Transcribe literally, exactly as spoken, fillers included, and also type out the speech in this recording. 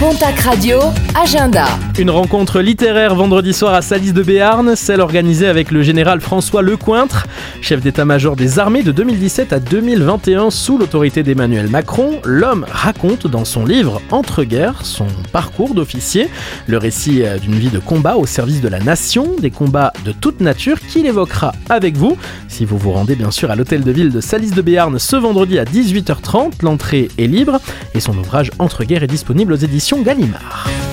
Pontac Radio, agenda. Une rencontre littéraire vendredi soir à Salis de Béarn, celle organisée avec le général François Lecointre, chef d'état-major des armées de deux mille dix-sept à deux mille vingt et un sous l'autorité d'Emmanuel Macron. L'homme raconte dans son livre Entre-guerres son parcours d'officier, le récit d'une vie de combat au service de la nation, des combats de toute nature qu'il évoquera avec vous. Si vous vous rendez bien sûr à l'hôtel de ville de Salis de Béarn ce vendredi à dix-huit heures trente, l'entrée est libre et son ouvrage Entre-guerres est disponible aux éditions Gallimard.